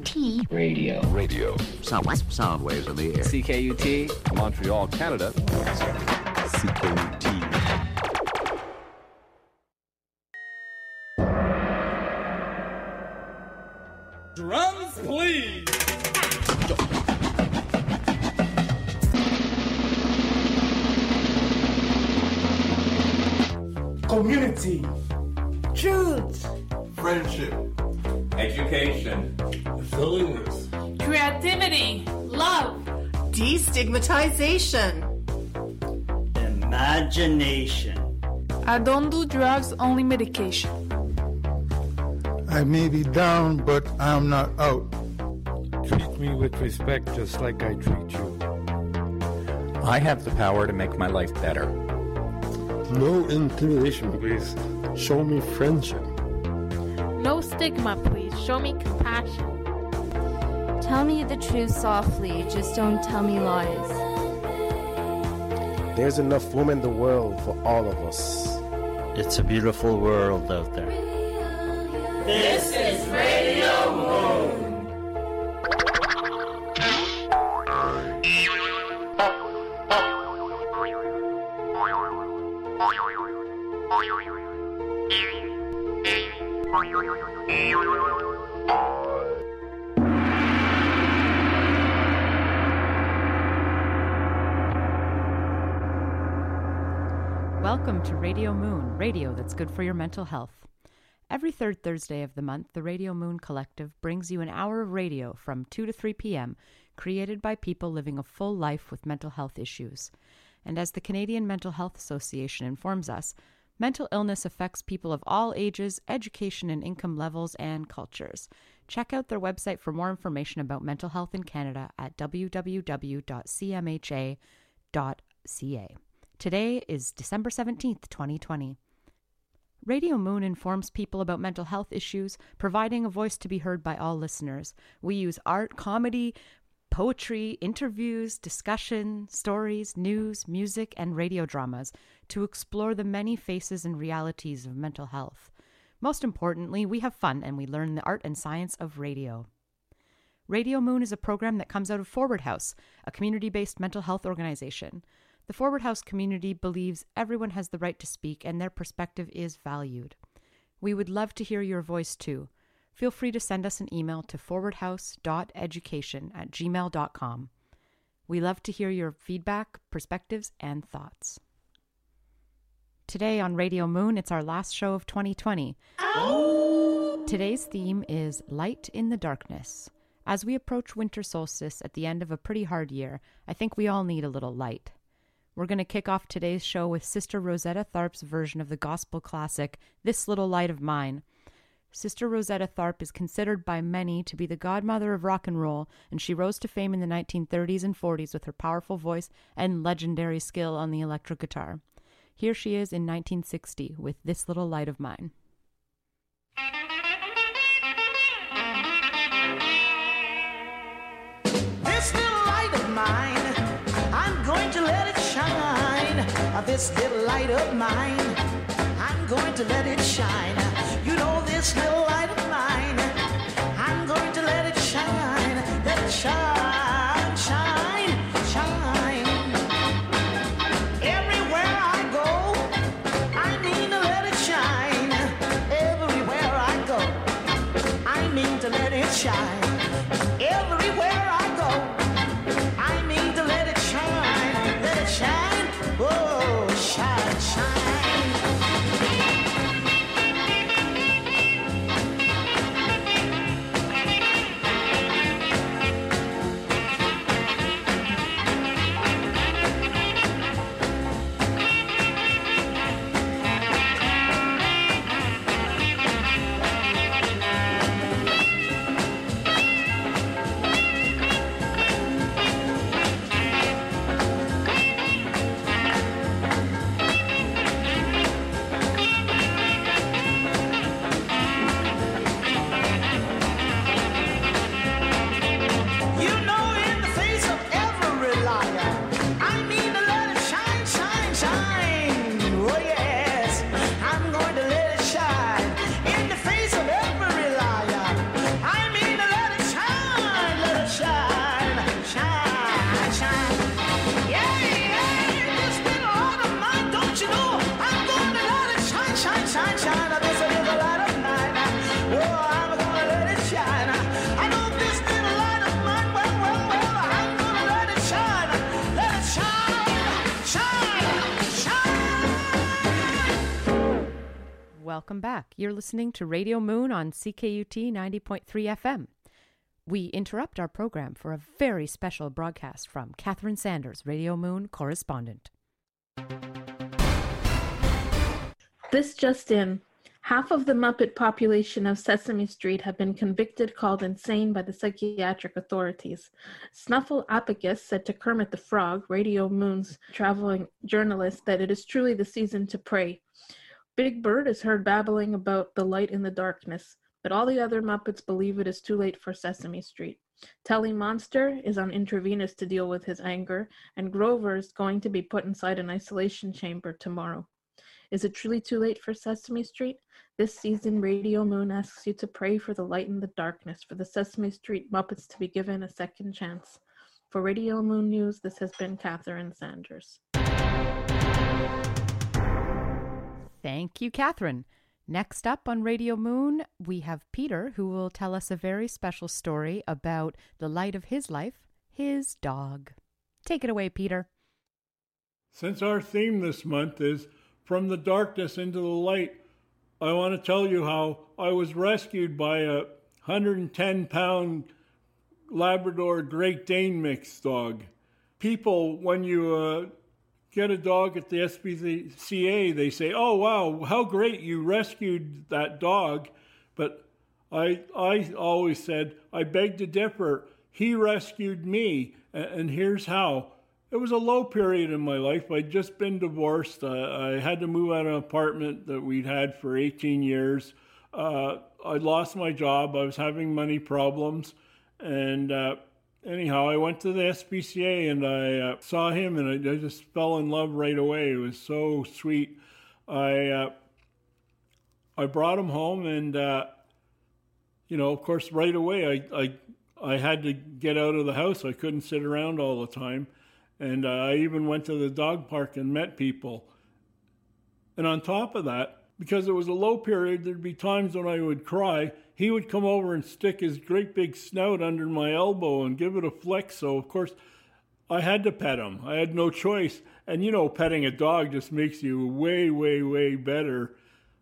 CKUT. Radio. Sound waves in the air. CKUT, Montreal, Canada. CKUT. Drums, please! Community. Truth. Friendship. Education. Silliness. Creativity. Love. Destigmatization. Imagination. I don't do drugs, only medication. I may be down, but I'm not out. Treat me with respect just like I treat you. I have the power to make my life better. No intimidation, please. Show me friendship. No stigma, please. Show me compassion. Tell me the truth softly, just don't tell me lies. There's enough room in the world for all of us. It's a beautiful world out there. This is Radio Moon. Welcome to Radio Moon, radio that's good for your mental health. Every third Thursday of the month, the Radio Moon Collective brings you an hour of radio from 2 to 3 p.m., created by people living a full life with mental health issues. And as the Canadian Mental Health Association informs us, mental illness affects people of all ages, education and income levels, and cultures. Check out their website for more information about mental health in Canada at www.cmha.ca. Today is December 17th, 2020. Radio Moon informs people about mental health issues, providing a voice to be heard by all listeners. We use art, comedy, poetry, interviews, discussion, stories, news, music, and radio dramas to explore the many faces and realities of mental health. Most importantly, we have fun and we learn the art and science of radio. Radio Moon is a program that comes out of Forward House, a community-based mental health organization. The Forward House community believes everyone has the right to speak and their perspective is valued. We would love to hear your voice too. Feel free to send us an email to forwardhouse.education@gmail.com. We love to hear your feedback, perspectives, and thoughts. Today on Radio Moon, it's our last show of 2020. Ow! Today's theme is Light in the Darkness. As we approach winter solstice at the end of a pretty hard year, I think we all need a little light. We're going to kick off today's show with Sister Rosetta Tharpe's version of the gospel classic, This Little Light of Mine. Sister Rosetta Tharpe is considered by many to be the godmother of rock and roll, and she rose to fame in the 1930s and 40s with her powerful voice and legendary skill on the electric guitar. Here she is in 1960 with This Little Light of Mine. This little light of mine, I'm going to let it shine. This little light of mine, I'm going to let it shine. You know this little light of mine, I'm going to let it shine. Let it shine, shine, shine. Everywhere I go, I mean to let it shine. Everywhere I go, I mean to let it shine. Everywhere I go, I mean to let it shine. Let it shine, oh, shine, shine. welcome back. You're listening to Radio Moon on CKUT 90.3 FM. We interrupt our program for a very special broadcast from Catherine Sanders, Radio Moon correspondent. This just in. Half of the Muppet population of Sesame Street have been convicted, called insane by the psychiatric authorities. Snuffleupagus said to Kermit the Frog, Radio Moon's traveling journalist, that it is truly the season to pray. Big Bird is heard babbling about the light in the darkness, but all the other Muppets believe it is too late for Sesame Street. Telly Monster is on intravenous to deal with his anger, and Grover is going to be put inside an isolation chamber tomorrow. Is it truly too late for Sesame Street? This season, Radio Moon asks you to pray for the light in the darkness, for the Sesame Street Muppets to be given a second chance. For Radio Moon News, this has been Catherine Sanders. Thank you, Catherine. Next up on Radio Moon, we have Peter, who will tell us a very special story about the light of his life, his dog. Take it away, Peter. Since our theme this month is From the Darkness into the Light, I want to tell you how I was rescued by a 110-pound Labrador Great Dane mix dog. People, when you get a dog at the SPCA, they say, "Oh, wow, how great you rescued that dog." But I always said, I beg to differ. He rescued me, and here's how. It was a low period in my life. I'd just been divorced. I had to move out of an apartment that we'd had for 18 years. I lost my job. I was having money problems. And anyhow, I went to the SPCA and I saw him and I just fell in love right away. It was so sweet. I brought him home and, of course, right away I had to get out of the house. I couldn't sit around all the time. And I even went to the dog park and met people. And on top of that, because it was a low period, there'd be times when I would cry. He would come over and stick his great big snout under my elbow and give it a flick. So, of course, I had to pet him. I had no choice. And, petting a dog just makes you way, way, way better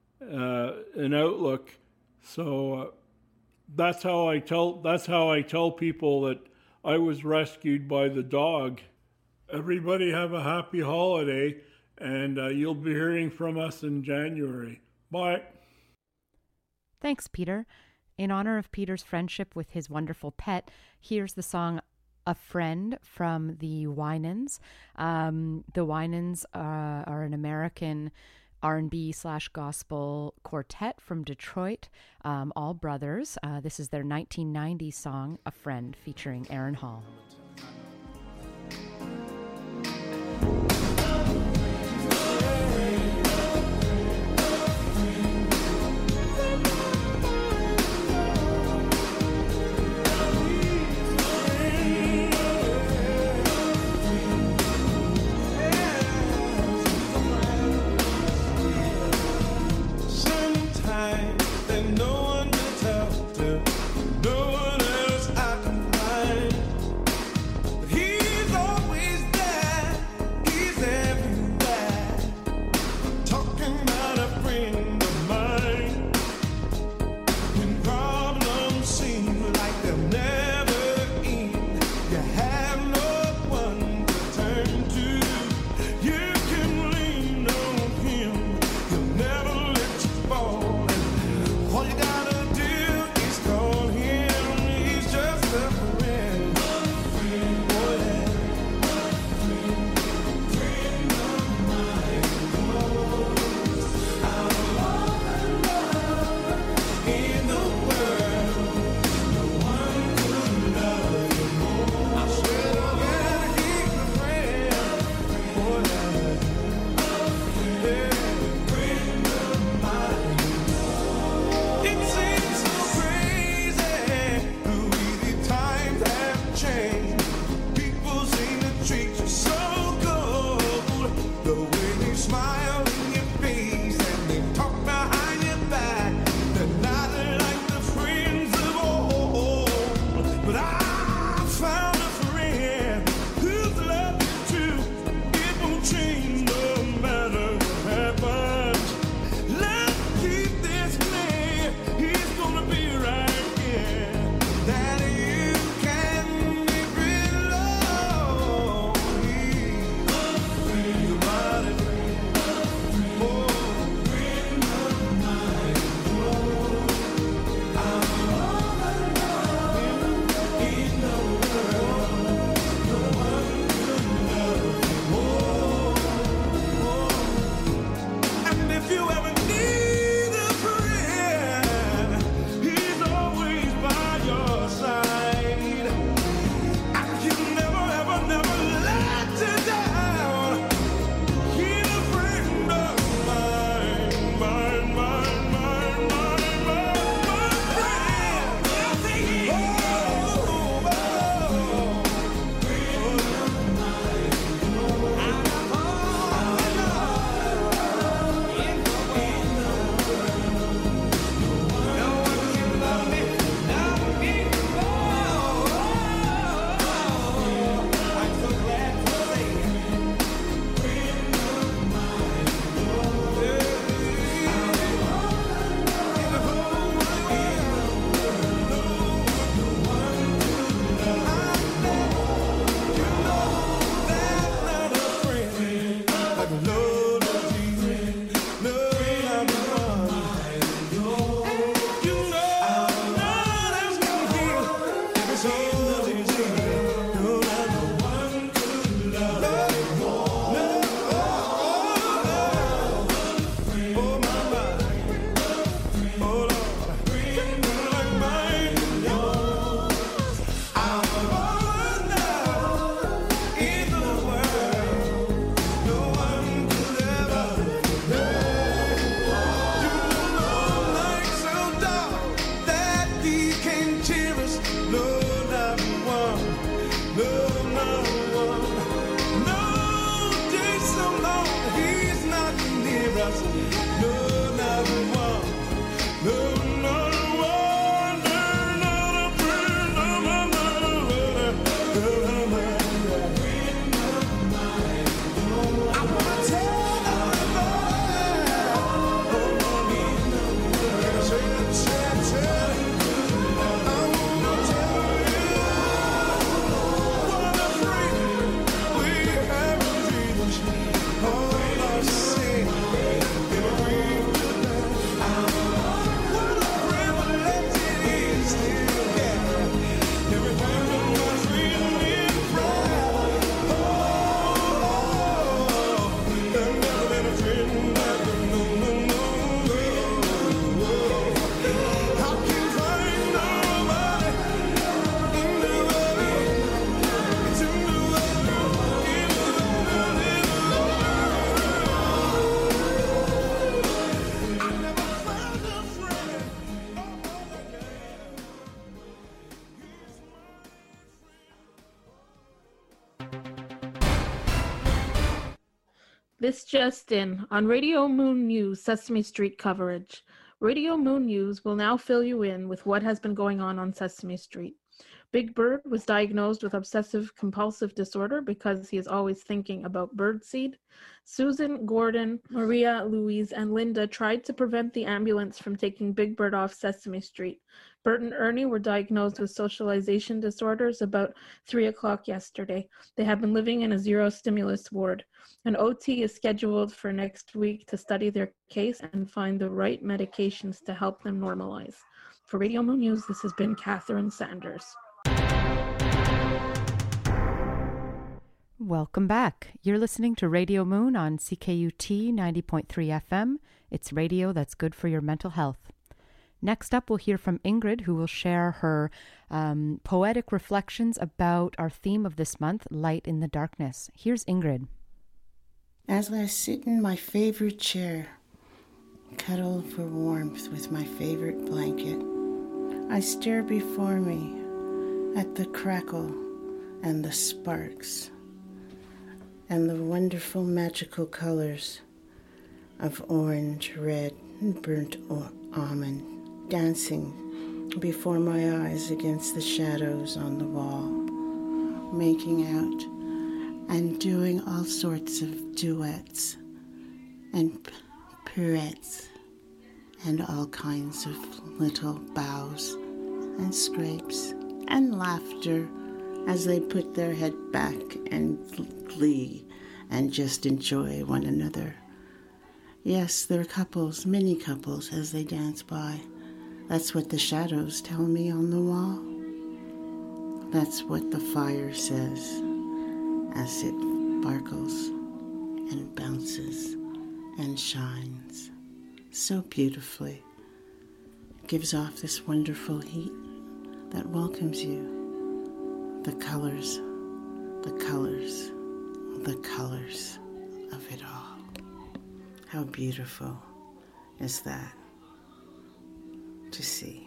in outlook. So that's how I tell people that I was rescued by the dog. Everybody have a happy holiday, and you'll be hearing from us in January. Bye. Thanks, Peter. In honor of Peter's friendship with his wonderful pet, here's the song A Friend from the Winans. The Winans are an American R&B/gospel quartet from Detroit, all brothers. This is their 1990 song, A Friend, featuring Aaron Hall. Change no matter what happens. Let's keep This just in, on Radio Moon News Sesame Street coverage. Radio Moon News will now fill you in with what has been going on Sesame Street. Big Bird was diagnosed with obsessive-compulsive disorder because he is always thinking about birdseed. Susan, Gordon, Maria, Louise, and Linda tried to prevent the ambulance from taking Big Bird off Sesame Street. Bert and Ernie were diagnosed with socialization disorders about 3 o'clock yesterday. They have been living in a zero-stimulus ward. An OT is scheduled for next week to study their case and find the right medications to help them normalize. For Radio Moon News, this has been Catherine Sanders. Welcome back. You're listening to Radio Moon on CKUT 90.3 FM. It's radio that's good for your mental health. Next up, we'll hear from Ingrid, who will share her poetic reflections about our theme of this month, Light in the Darkness. Here's Ingrid. As I sit in my favorite chair, cuddle for warmth with my favorite blanket, I stare before me at the crackle and the sparks and the wonderful magical colors of orange, red, and burnt almond dancing before my eyes against the shadows on the wall, making out and doing all sorts of duets and pirouettes and all kinds of little bows and scrapes and laughter as they put their head back and glee and just enjoy one another. Yes, they're couples, many couples, as they dance by. That's what the shadows tell me on the wall. That's what the fire says as it sparkles and bounces and shines so beautifully. It gives off this wonderful heat that welcomes you. The colors, the colors, the colors of it all. How beautiful is that to see.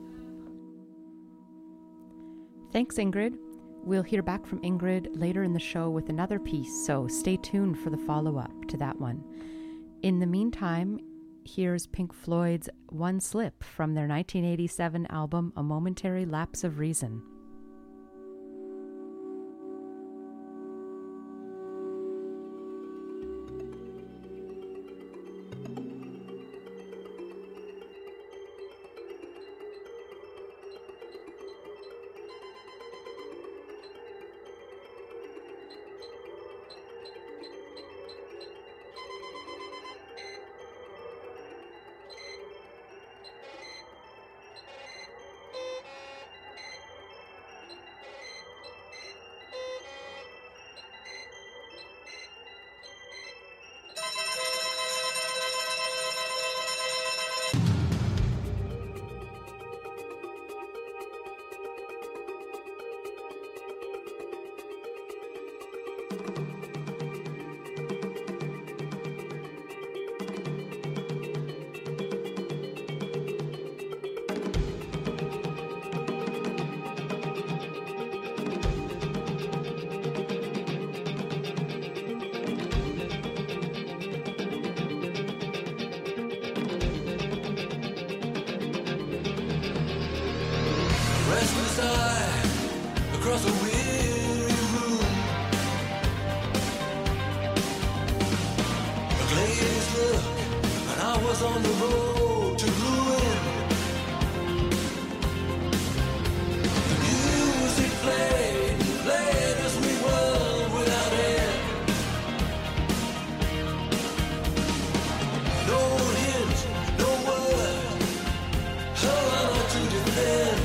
Thanks, Ingrid. We'll hear back from Ingrid later in the show with another piece, so stay tuned for the follow-up to that one. In the meantime, here's Pink Floyd's One Slip from their 1987 album, A Momentary Lapse of Reason. Restless eye across a weary room, a glazed look, and I was on the road to ruin. The music played as we whirled without end. No hint, no word, her honor to defend.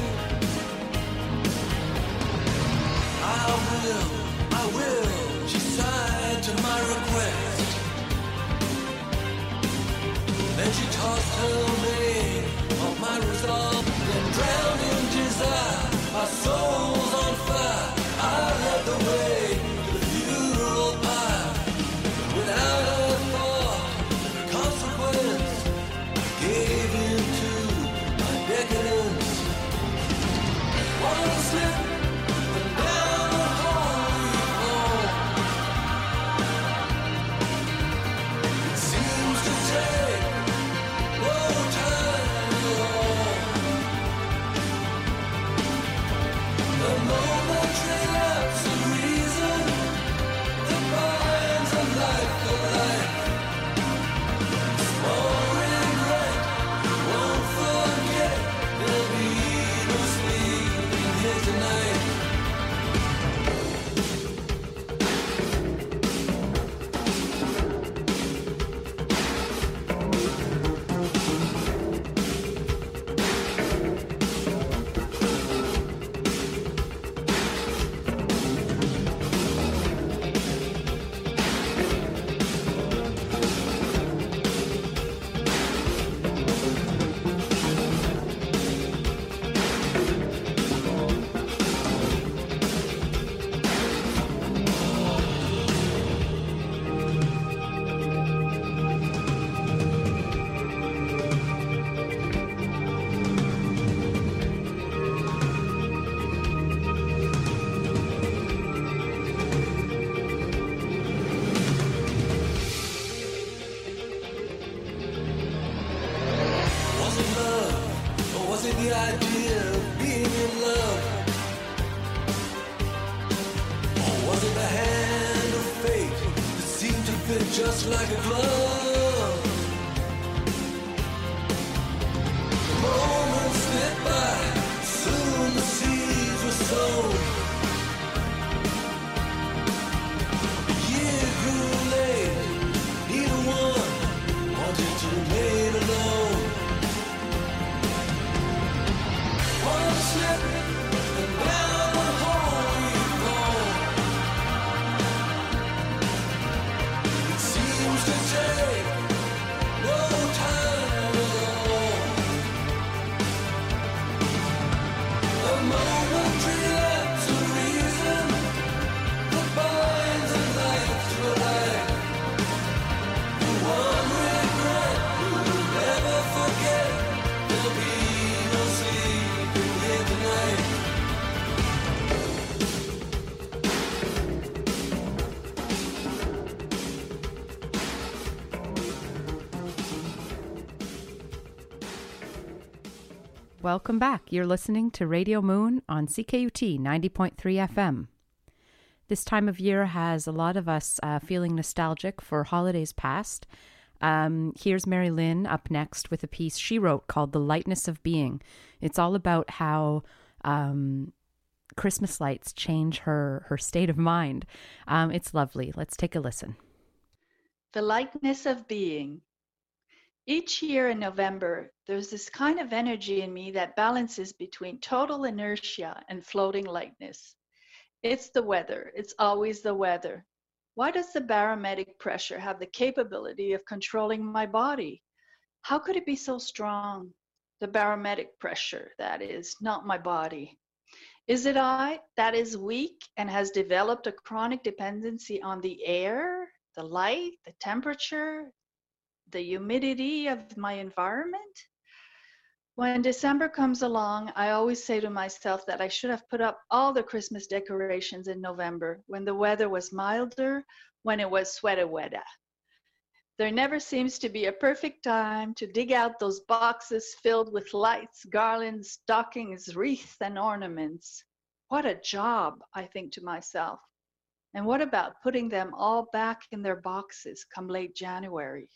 I will, she sighed to my request. Then she tossed her maid on my resolve. Then drowned in desire, our souls on fire. I led the way to the funeral pyre. Without a thought, the consequence, I gave in to my decadence. One slip. the idea of being in love? Or was it the hand of fate that seemed to fit just like a glove? The moments slip by, soon the seeds were sown. The year grew late, neither one wanted to remain alone. One slip, and down the hole we've gone. It seems to take no time at all. A momentary lapse of reason that binds a life to a life. The one regret you'll never forget. There'll be no sleeping here tonight. Welcome back. You're listening to Radio Moon on CKUT 90.3 FM. This time of year has a lot of us feeling nostalgic for holidays past. Here's Mary Lynn up next with a piece she wrote called The Lightness of Being. It's all about how Christmas lights change her state of mind. It's lovely. Let's take a listen. The lightness of being. Each year in November, there's this kind of energy in me that balances between total inertia and floating lightness. It's the weather. It's always the weather. Why does the barometric pressure have the capability of controlling my body? How could it be so strong? The barometric pressure, that is, not my body. Is it I that is weak and has developed a chronic dependency on the air, the light, the temperature, the humidity of my environment? When December comes along, I always say to myself that I should have put up all the Christmas decorations in November, when the weather was milder, when it was sweater weather. There never seems to be a perfect time to dig out those boxes filled with lights, garlands, stockings, wreaths, and ornaments. What a job, I think to myself. And what about putting them all back in their boxes come late January?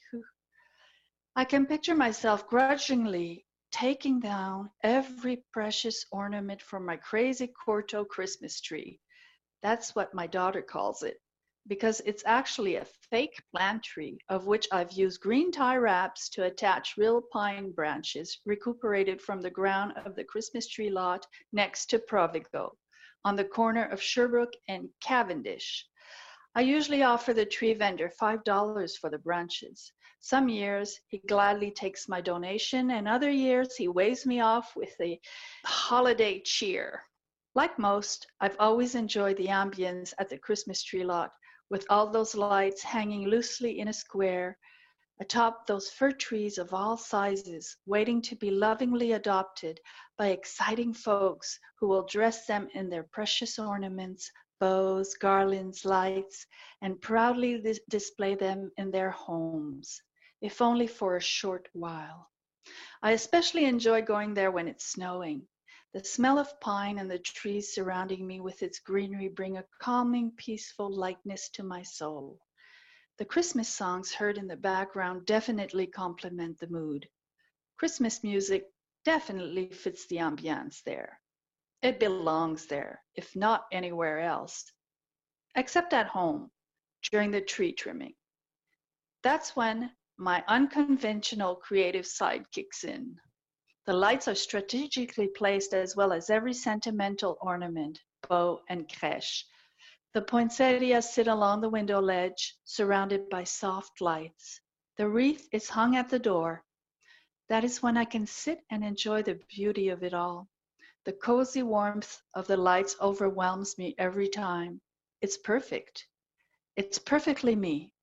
I can picture myself grudgingly taking down every precious ornament from my crazy Corto Christmas tree. That's what my daughter calls it, because it's actually a fake plant tree of which I've used green tie wraps to attach real pine branches recuperated from the ground of the Christmas tree lot next to Provigo on the corner of Sherbrooke and Cavendish. I usually offer the tree vendor $5 for the branches. Some years he gladly takes my donation, and other years he waves me off with a holiday cheer. Like most, I've always enjoyed the ambience at the Christmas tree lot, with all those lights hanging loosely in a square atop those fir trees of all sizes, waiting to be lovingly adopted by exciting folks who will dress them in their precious ornaments, bows, garlands, lights, and proudly display them in their homes, if only for a short while. I especially enjoy going there when it's snowing. The smell of pine and the trees surrounding me with its greenery bring a calming, peaceful lightness to my soul. The Christmas songs heard in the background definitely complement the mood. Christmas music definitely fits the ambiance there. It belongs there, if not anywhere else, except at home during the tree trimming. That's when my unconventional creative side kicks in. The lights are strategically placed as well as every sentimental ornament, bow, and crèche. The poinsettias sit along the window ledge, surrounded by soft lights. The wreath is hung at the door. That is when I can sit and enjoy the beauty of it all. The cozy warmth of the lights overwhelms me every time. It's perfect. It's perfectly me.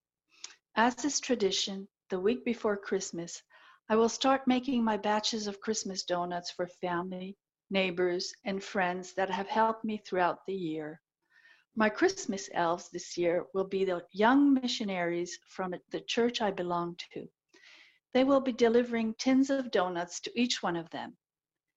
As is tradition, the week before Christmas, I will start making my batches of Christmas donuts for family, neighbors, and friends that have helped me throughout the year. My Christmas elves this year will be the young missionaries from the church I belong to. They will be delivering tins of donuts to each one of them.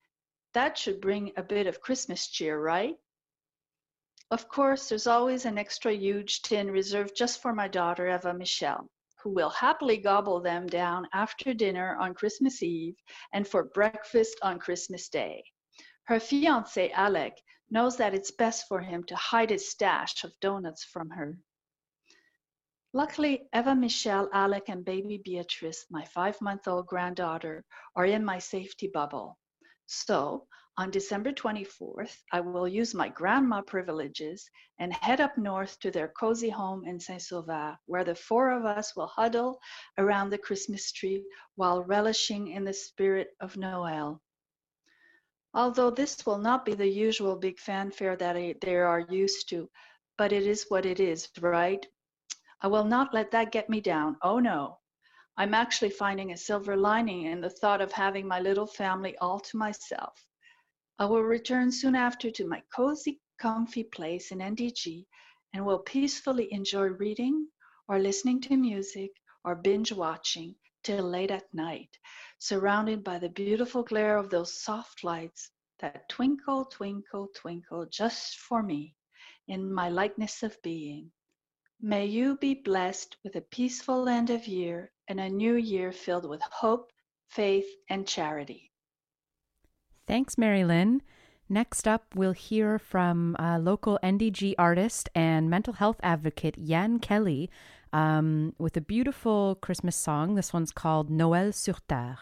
That should bring a bit of Christmas cheer, right? Of course, there's always an extra huge tin reserved just for my daughter, Eva Michelle, who will happily gobble them down after dinner on Christmas Eve and for breakfast on Christmas Day. Her fiancé, Alec, knows that it's best for him to hide his stash of donuts from her. Luckily, Eva Michelle, Alec, and baby Beatrice, my 5-month-old granddaughter, are in my safety bubble. So, on December 24th, I will use my grandma privileges and head up north to their cozy home in Saint-Sauveur, where the 4 of us will huddle around the Christmas tree while relishing in the spirit of Noel. Although this will not be the usual big fanfare that they are used to, but it is what it is, right? I will not let that get me down. Oh no. I'm actually finding a silver lining in the thought of having my little family all to myself. I will return soon after to my cozy, comfy place in NDG and will peacefully enjoy reading or listening to music or binge watching till late at night, surrounded by the beautiful glare of those soft lights that twinkle, twinkle, twinkle just for me in my likeness of being. May you be blessed with a peaceful end of year and a new year filled with hope, faith, and charity. Thanks, Mary Lynn. Next up, we'll hear from local NDG artist and mental health advocate Yann Kelly with a beautiful Christmas song. This one's called Noël sur Terre.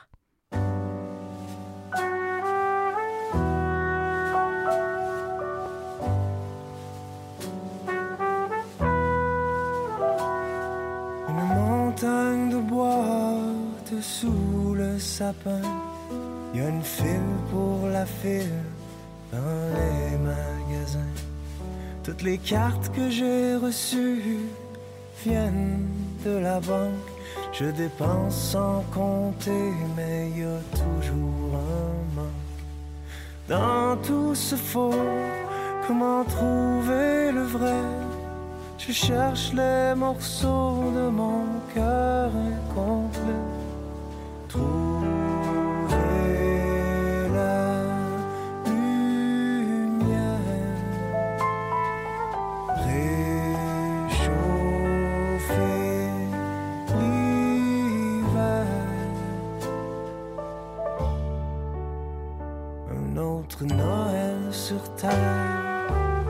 Une montagne de bois dessous le sapin. Y a une file pour la file dans les magasins. Toutes les cartes que j'ai reçues viennent de la banque. Je dépense sans compter, mais y a toujours un manque. Dans tout ce faux, comment trouver le vrai? Je cherche les morceaux de mon cœur incomplet. Noël sur terre.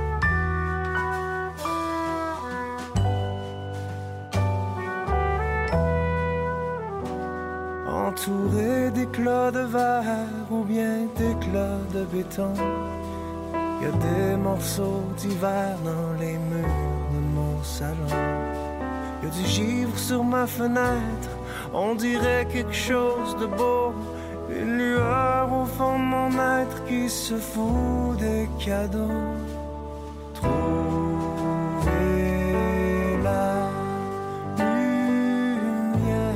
Entouré d'éclats de verre ou bien d'éclats de béton, y a des morceaux d'hiver dans les murs de mon salon. Y a du givre sur ma fenêtre, on dirait quelque chose de beau. Une lueur au fond de mon être qui se fout des cadeaux. Trouver la lumière,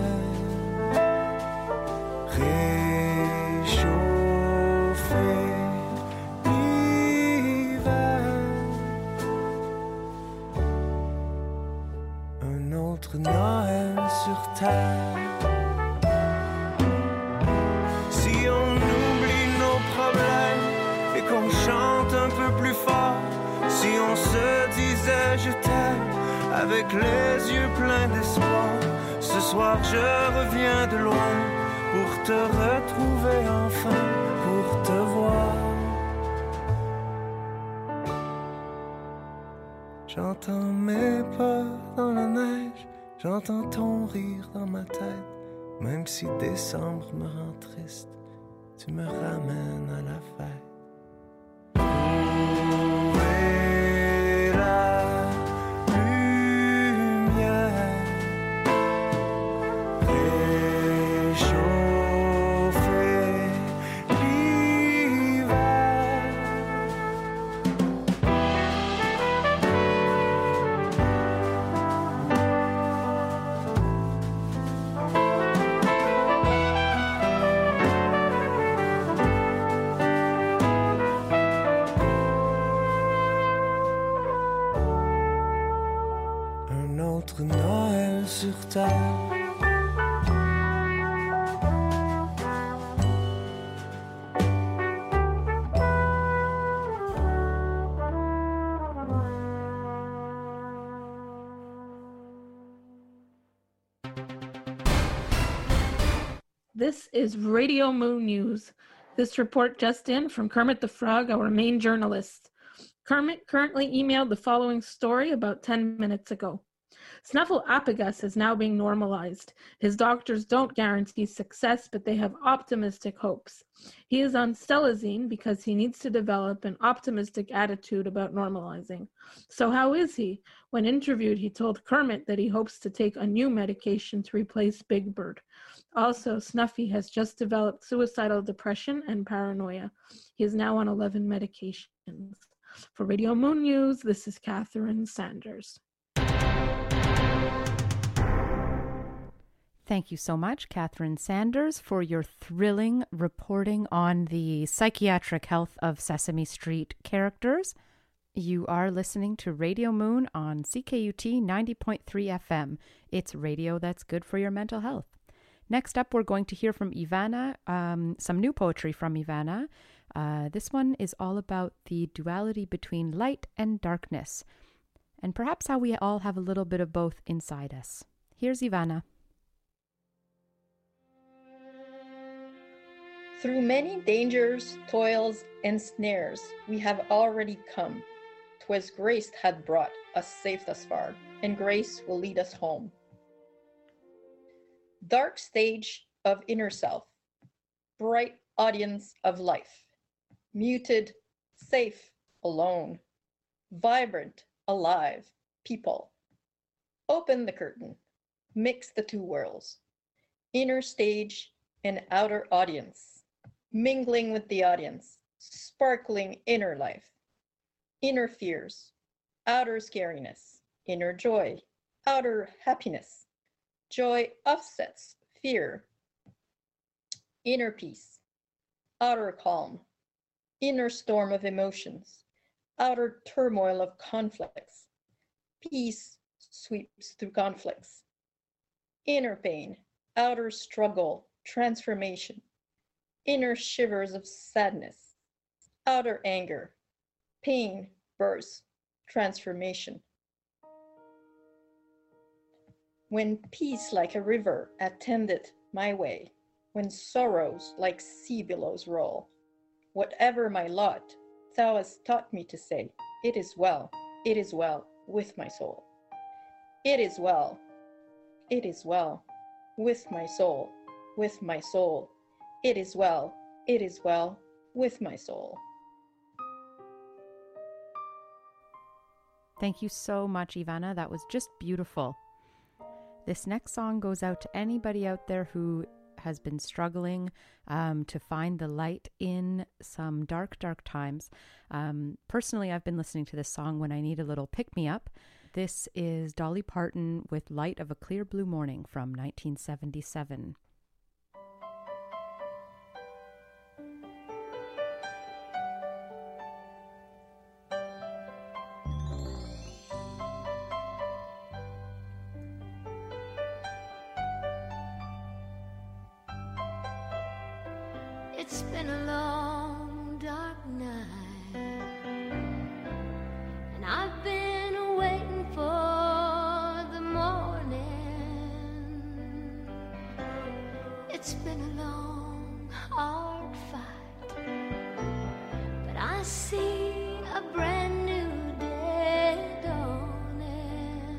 réchauffer l'hiver. Un autre Noël sur terre. Qu'on chante un peu plus fort, si on se disait je t'aime avec les yeux pleins d'espoir. Ce soir je reviens de loin pour te retrouver enfin, pour te voir. J'entends mes pas dans la neige, j'entends ton rire dans ma tête. Même si décembre me rend triste, tu me ramènes à la fête. Noël sur terre. This is Radio Moon News. This report just in from Kermit the Frog, our main journalist. Kermit currently emailed the following story about 10 minutes ago. Snuffleupagus is now being normalized. His doctors don't guarantee success, but they have optimistic hopes. He is on stelazine because he needs to develop an optimistic attitude about normalizing. So how is he? When interviewed, he told Kermit that he hopes to take a new medication to replace Big Bird. Also, Snuffy has just developed suicidal depression and paranoia. He is now on 11 medications. For Radio Moon News, this is Catherine Sanders. Thank you so much, Catherine Sanders, for your thrilling reporting on the psychiatric health of Sesame Street characters. You are listening to Radio Moon on CKUT 90.3 FM. It's radio that's good for your mental health. Next up, we're going to hear from Ivana, some new poetry from Ivana. This one is all about the duality between light and darkness, and perhaps how we all have a little bit of both inside us. Here's Ivana. Through many dangers, toils, and snares, we have already come. 'Twas grace hath brought us safe thus far, and grace will lead us home. Dark stage of inner self, bright audience of life, muted, safe, alone, vibrant, alive, people. Open the curtain, mix the two worlds, inner stage and outer audience, mingling with the audience, sparkling inner life, inner fears, outer scariness, inner joy, outer happiness. Joy offsets fear, inner peace, outer calm, inner storm of emotions, outer turmoil of conflicts. Peace sweeps through conflicts, inner pain, outer struggle, transformation, inner shivers of sadness, outer anger, pain, birth, transformation. When peace like a river attendeth my way, when sorrows like sea billows roll, whatever my lot, thou hast taught me to say, it is well with my soul. It is well with my soul, with my soul. It is well with my soul. Thank you so much, Ivana. That was just beautiful. This next song goes out to anybody out there who has been struggling to find the light in some dark, dark times. Personally, I've been listening to this song when I need a little pick-me-up. This is Dolly Parton with Light of a Clear Blue Morning from 1977. It's been a long, dark night, and I've been waiting for the morning. It's been a long, hard fight, but I see a brand new day dawning.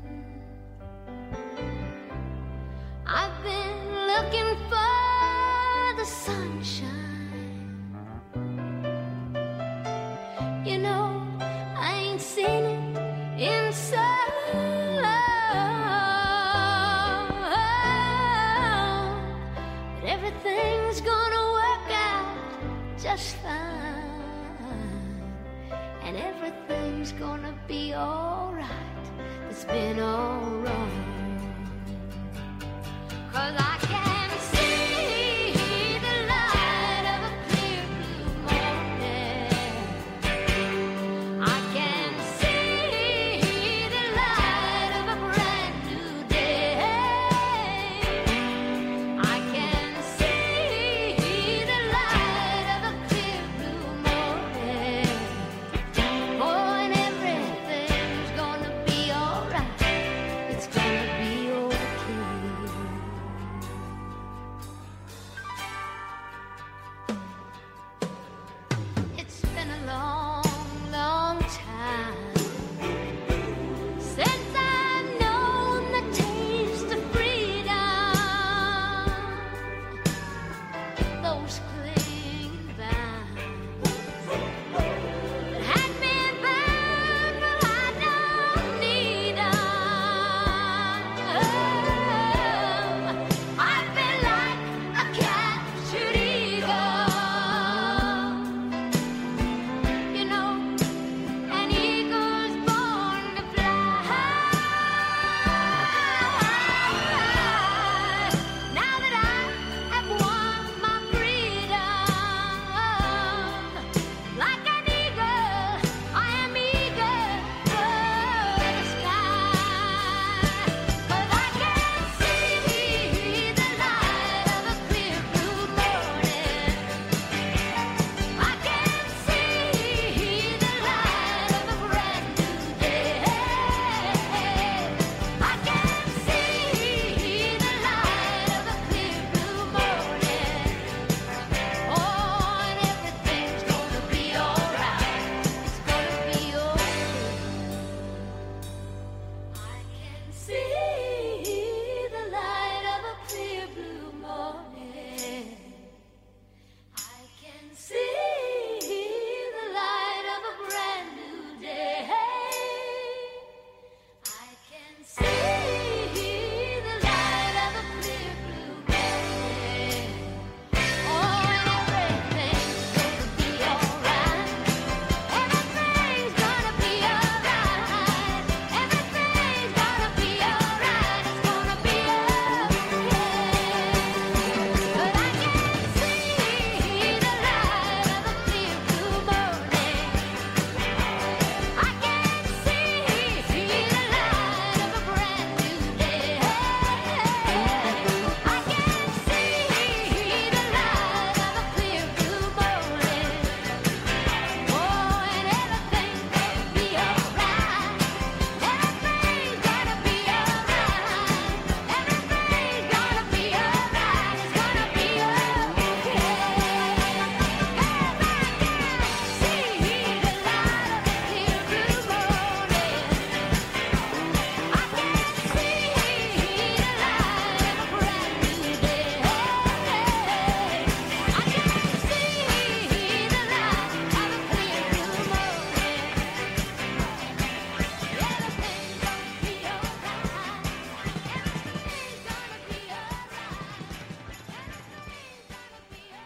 I've been looking for the sunshine. You know, I ain't seen it in so long, but everything's gonna work out just fine, and everything's gonna be alright. It's been all wrong, 'cause I can't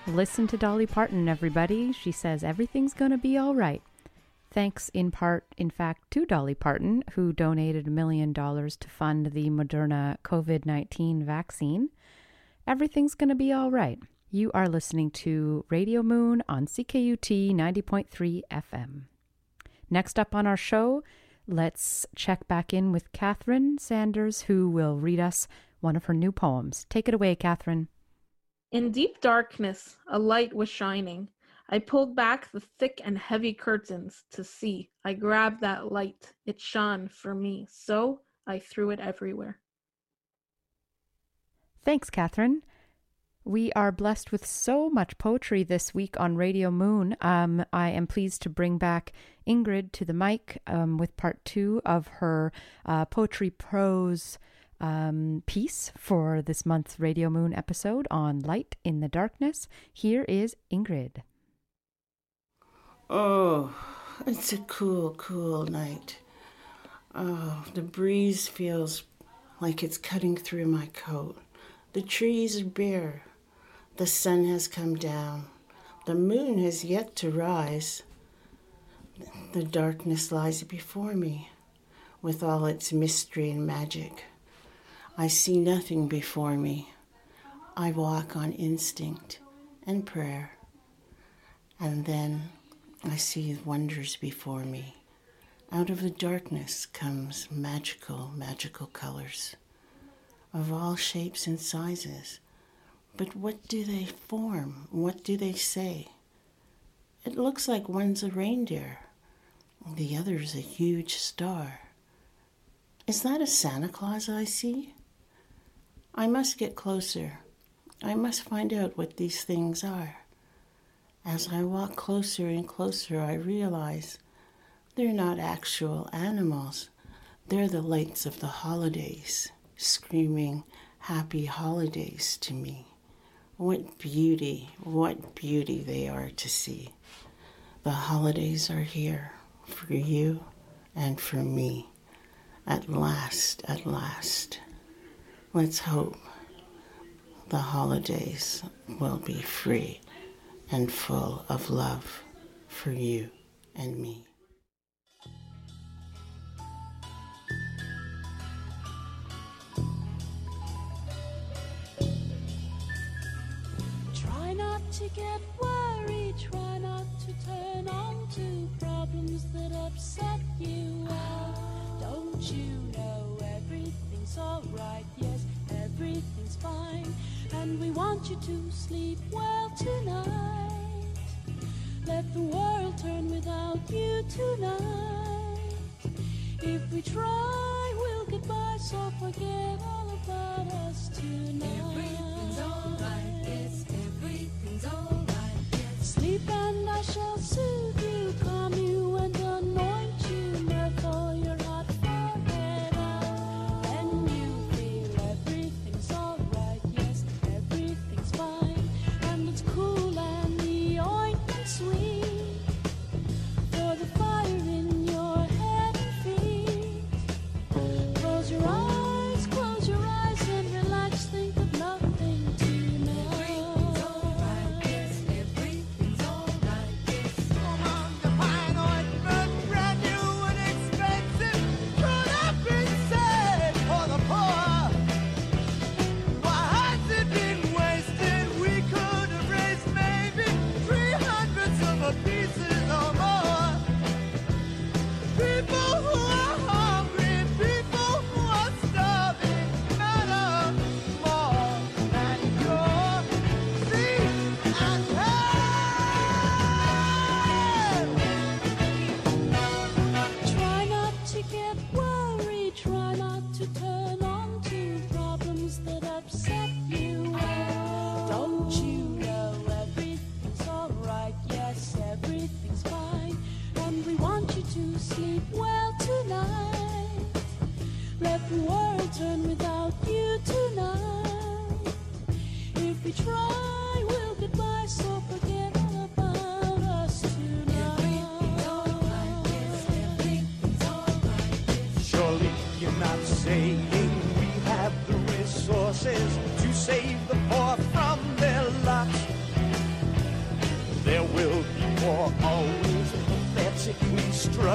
Listen to Dolly Parton, everybody. She says everything's going to be all right. Thanks in part, in fact, to Dolly Parton, who donated $1 million to fund the Moderna COVID-19 vaccine. Everything's going to be all right. You are listening to Radio Moon on CKUT 90.3 FM. Next up on our show, let's check back in with Catherine Sanders, who will read us one of her new poems. Take it away, Catherine. In deep darkness, a light was shining. I pulled back the thick and heavy curtains to see. I grabbed that light. It shone for me. So I threw it everywhere. Thanks, Catherine. We are blessed with so much poetry this week on Radio Moon. I am pleased to bring back Ingrid to the mic with part 2 of her poetry prose piece for this month's Radio Moon episode on Light in the Darkness. Here is Ingrid. Oh, it's a cool, cool night. Oh, the breeze feels like it's cutting through my coat. The trees are bare. The sun has come down. The moon has yet to rise. The darkness lies before me with all its mystery and magic. I see nothing before me. I walk on instinct and prayer. And then I see wonders before me. Out of the darkness comes magical, magical colors of all shapes and sizes. But what do they form? What do they say? It looks like one's a reindeer. The other's a huge star. Is that a Santa Claus I see? I must get closer. I must find out what these things are. As I walk closer and closer, I realize they're not actual animals. They're the lights of the holidays, screaming happy holidays to me. What beauty they are to see. The holidays are here for you and for me. At last, at last. Let's hope the holidays will be free and full of love for you and me. Try not to get worried, try not to turn on to problems that upset you. Don't you know everything's alright? Yes, everything's fine, and we want you to sleep well tonight. Let the world turn without you tonight. If we try, we'll get by, so forget all about us tonight. Everything's alright, yes, everything's alright, yes. Sleep and I shall soothe you, calm you and anoint you, miracle your hot forehead out. Then you feel everything's alright, yes, everything's fine, and it's cool and the ointment sweet for the fire in your head and feet. Close your eyes and relax, think of nothing tonight. Everything's alright, yes, everything's alright, yes. Come on, the fine ointment, brand new and expensive, could have been saved for the poor. Why has it been wasted? We could have raised maybe 300 silver pieces or more. People who are hungry, people who are starving, matter more than your feet and head. Try not to get worried, try not to turn on to problems that upset you. Don't you know everything's alright? Yes, everything's fine, and we want you to sleep well tonight. Let the world turn without you tonight. If we try, we'll get by, so forget all about us tonight. Everything's alright, yes, everything's alright, yes. Surely you're not saying we have the resources to save the poor from their lot.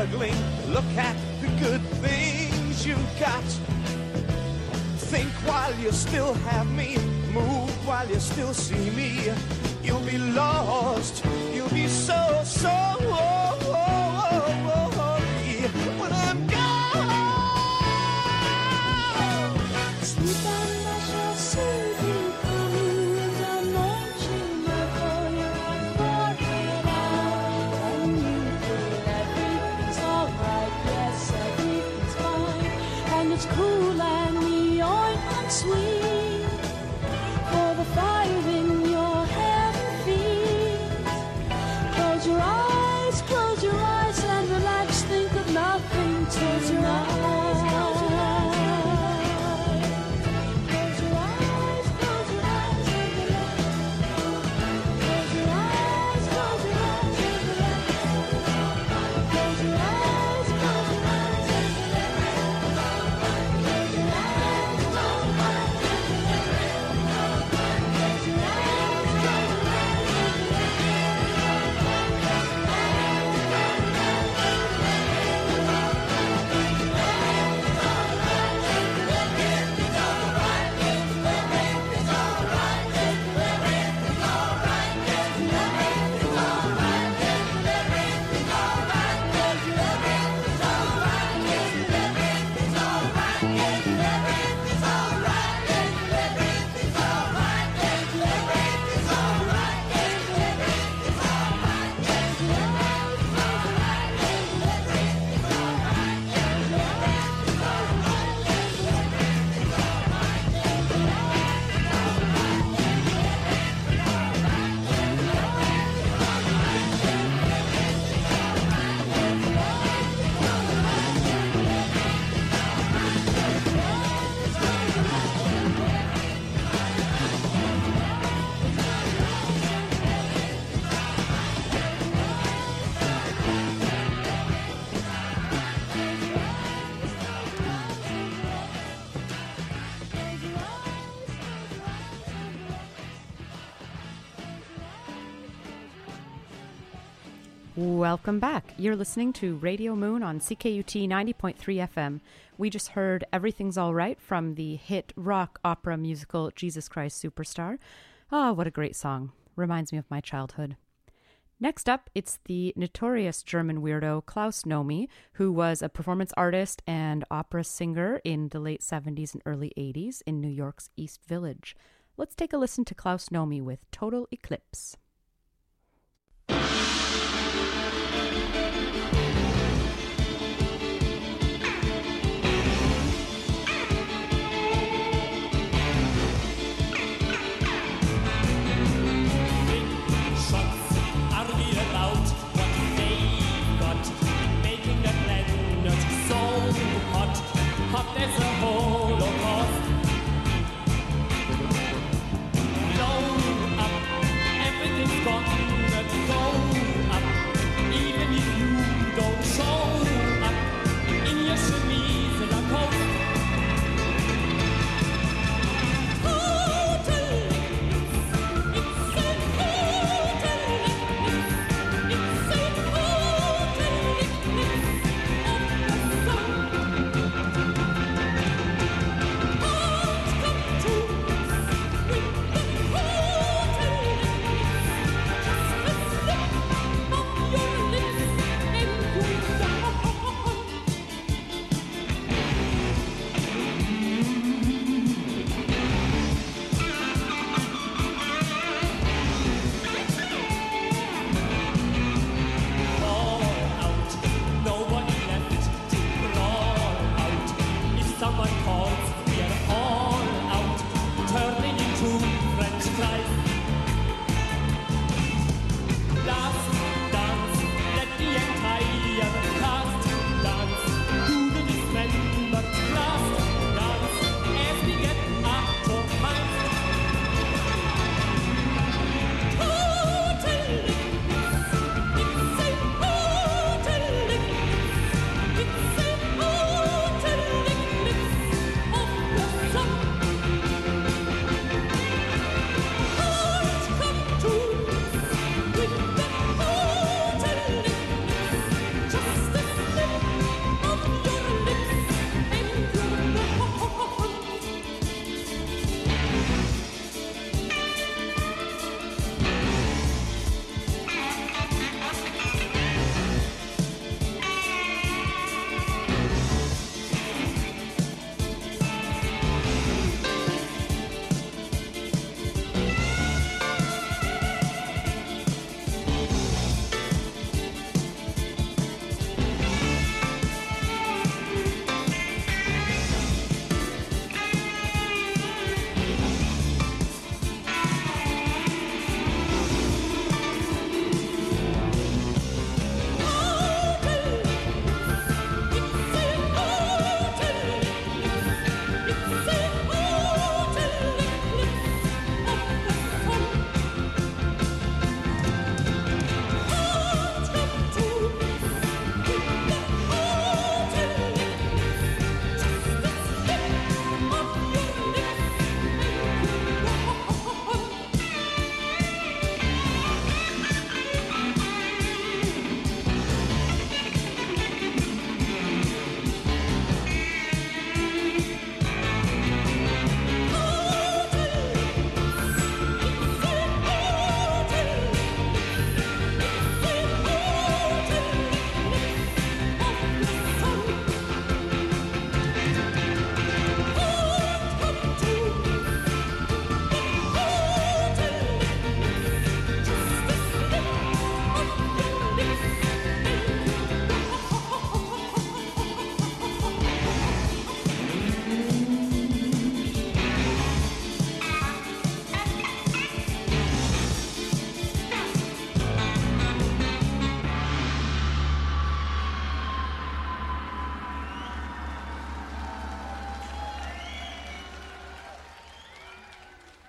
struggling. Look at the good things you got. Think while you still have me. Move while you still see me. You'll be lost. You'll be so lonely when I'm gone. Sleep and I shall soothe you, come and anoint you, my for your forehead out. And you feel everything's alright, yes, everything's fine. And it's cool and the ointment sweet for the fire in your head and feet. Close your eyes and relax, think of nothing, close your eyes. Welcome back. You're listening to Radio Moon on CKUT 90.3 FM. We just heard Everything's All Right from the hit rock opera musical Jesus Christ Superstar. Ah, what a great song. Reminds me of my childhood. Next up, it's the notorious German weirdo Klaus Nomi, who was a performance artist and opera singer in the late 70s and early 80s in New York's East Village. Let's take a listen to Klaus Nomi with Total Eclipse. Hot as a Holocaust. Blown up, everything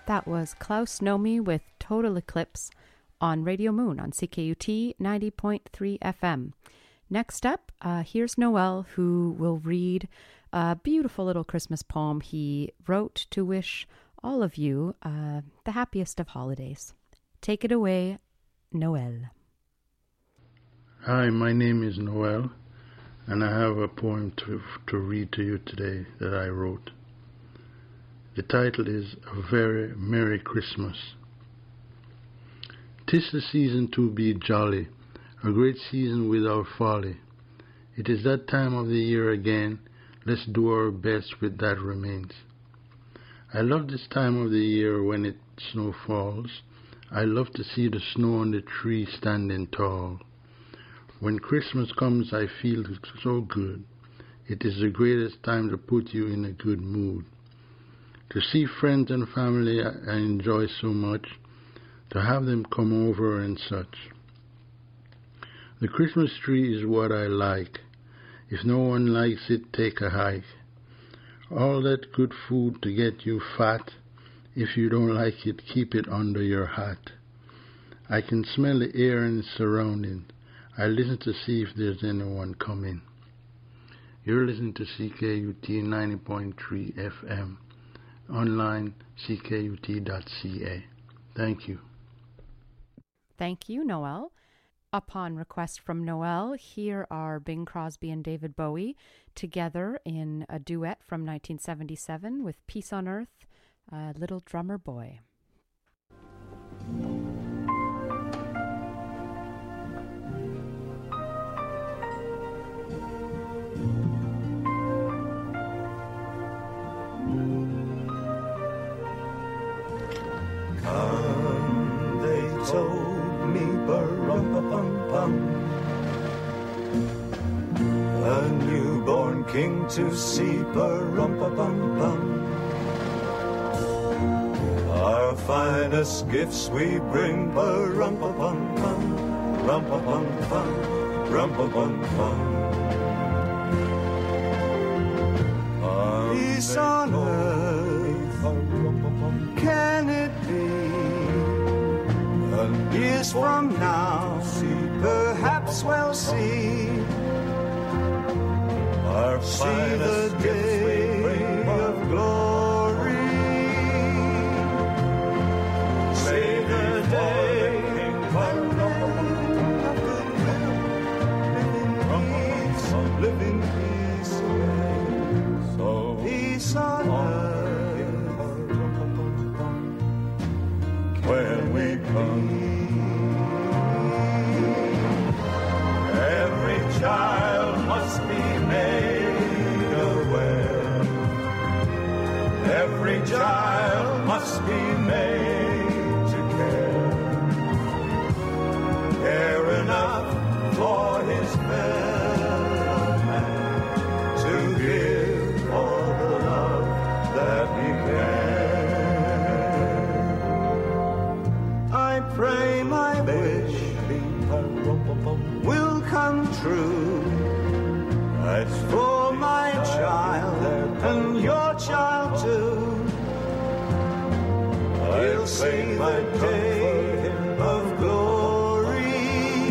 That was Klaus Nomi with Total Eclipse on Radio Moon on CKUT 90.3 FM. Next up, here's Noel, who will read a beautiful little Christmas poem he wrote to wish all of you the happiest of holidays. Take it away, Noel. Hi, my name is Noel, and I have a poem to read to you today that I wrote. The title is A Very Merry Christmas. 'Tis the season to be jolly, a great season without folly. It is that time of the year again, let's do our best with that remains. I love this time of the year when snow falls. I love to see the snow on the tree standing tall. When Christmas comes, I feel so good. It is the greatest time to put you in a good mood. To see friends and family I enjoy so much, to have them come over and such. The Christmas tree is what I like. If no one likes it, take a hike. All that good food to get you fat. If you don't like it, keep it under your hat. I can smell the air and surrounding. I listen to see if there's anyone coming. You're listening to CKUT 90.3 FM. Online, ckut.ca. Thank you. Thank you, Noel. Upon request from Noel, here are Bing Crosby and David Bowie together in a duet from 1977 with Peace on Earth, Little Drummer Boy. They told me, ba-rum-pa-pum-pum, a newborn king to see, ba-rum-pa-pum-pum. Our finest gifts we bring, ba-rum-pa-pum-pum, rum-pa-pum-pum, rum-pa-pum-pum. Peace on earth, can it be? Years from now, perhaps we'll see the day of glory. See the day when live in peace, so peace on earth when we come. Every child must be made aware. Every child must be made to care. Care enough for his fellow man, to give all the love that he can. I pray my wish will come true. That's for my child and your child too. He'll see the day of glory.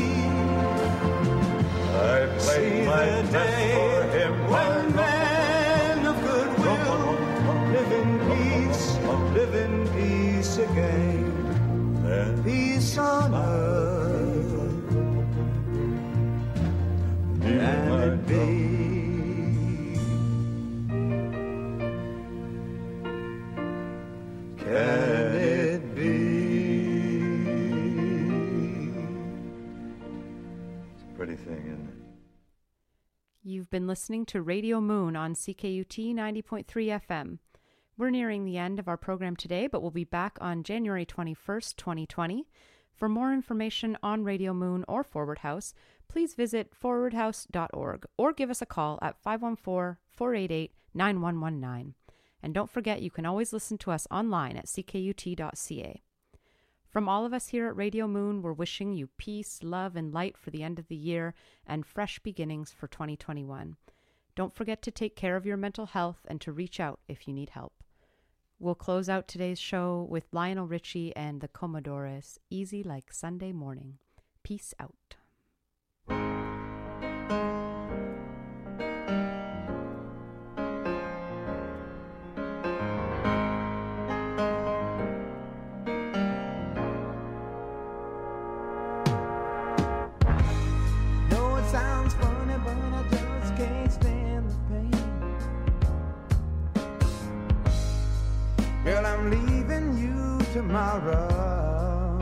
I see the day when men of goodwill live in peace again. And peace on earth. Can it be? Can it be? It's a pretty thing, isn't it? You've been listening to Radio Moon on CKUT 90.3 FM. We're nearing the end of our program today, but we'll be back on January 21st, 2020. For more information on Radio Moon or Forward House, please visit forwardhouse.org or give us a call at 514-488-9119. And don't forget, you can always listen to us online at ckut.ca. From all of us here at Radio Moon, we're wishing you peace, love, and light for the end of the year and fresh beginnings for 2021. Don't forget to take care of your mental health and to reach out if you need help. We'll close out today's show with Lionel Richie and the Commodores, Easy Like Sunday Morning. Peace out. No, it sounds funny, but I just can't stand the pain. Girl, I'm leaving you tomorrow.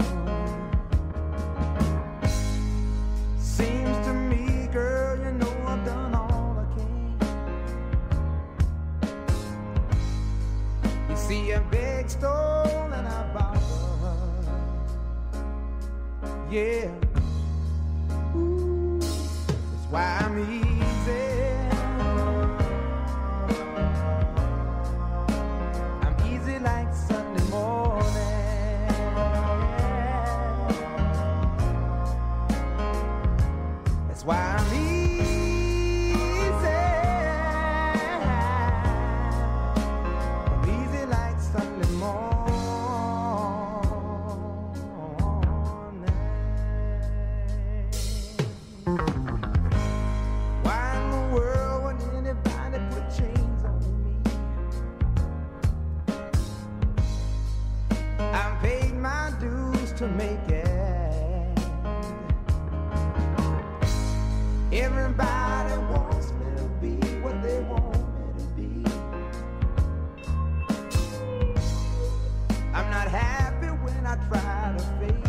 Seems to me, girl, you know I've done all I can. You see a big stole and I borrow. Yeah. Ooh, that's why I'm easy. I'm easy like Sunday morning. That's why I'm easy. I'm easy like Sunday morning. Why in the world would anybody put chains on me? I've paid my dues to make it. Everybody wants me to be what they want me to be. I'm not happy when I try to fake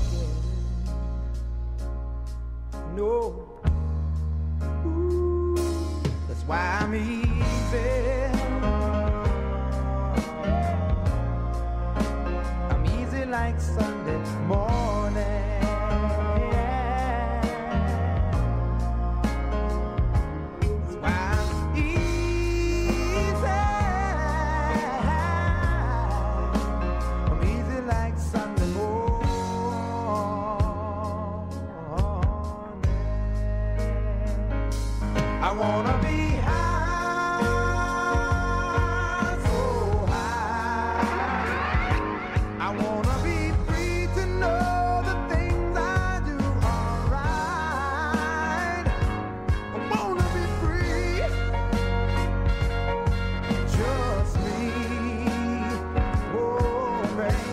it. No. Ooh, that's why I'm easy. I'm easy like Sunday morning. That's why I'm easy. I'm easy like Sunday morning. I wanna be high, so high. I wanna be free to know the things I do are right. I wanna be free, just me, oh baby.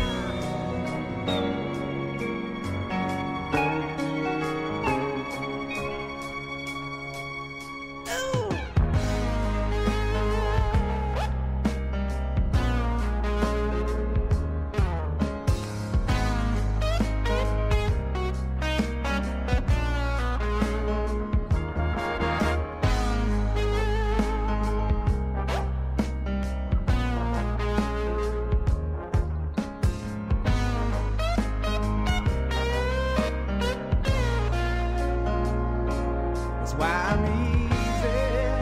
That's why I'm easy.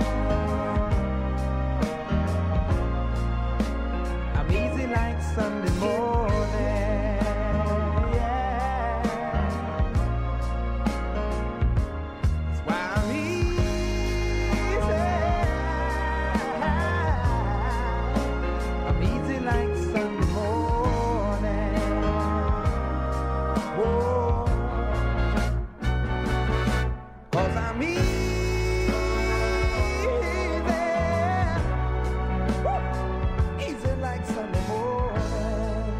I'm easy like Sunday morning. Yeah. That's why I'm easy. I'm easy like Sunday morning. Whoa. 'Cause I'm easy. Woo. Easy like Sunday morning.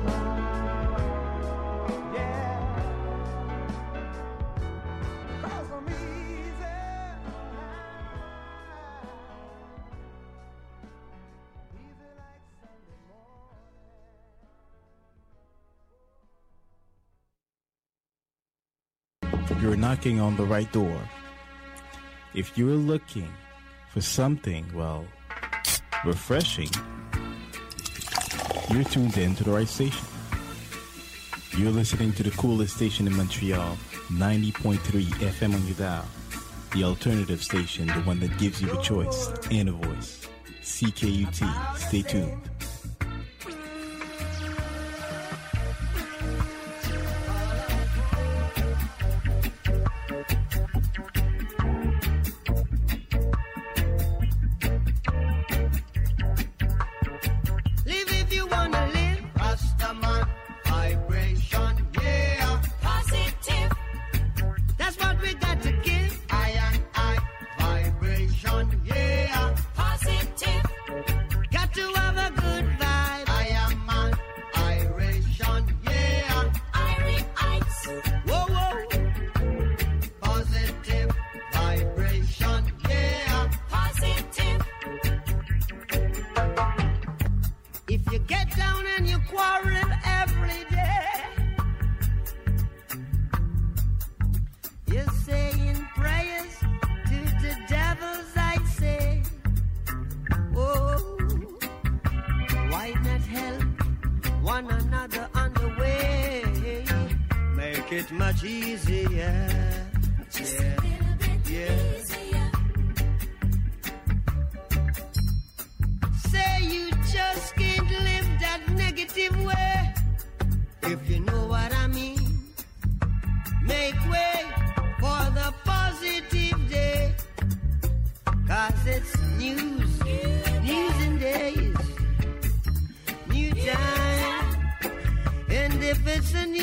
Yeah. 'Cause I'm easy. Easy like Sunday morning. You're knocking on the right door. If you're looking for something, well, refreshing, you're tuned in to the right station. You're listening to the coolest station in Montreal, 90.3 FM on your dial. The alternative station, the one that gives you a choice and a voice. CKUT. Stay tuned. Live if you make it much easier. Just a little bit easier. Say you just can't live that negative way. If you know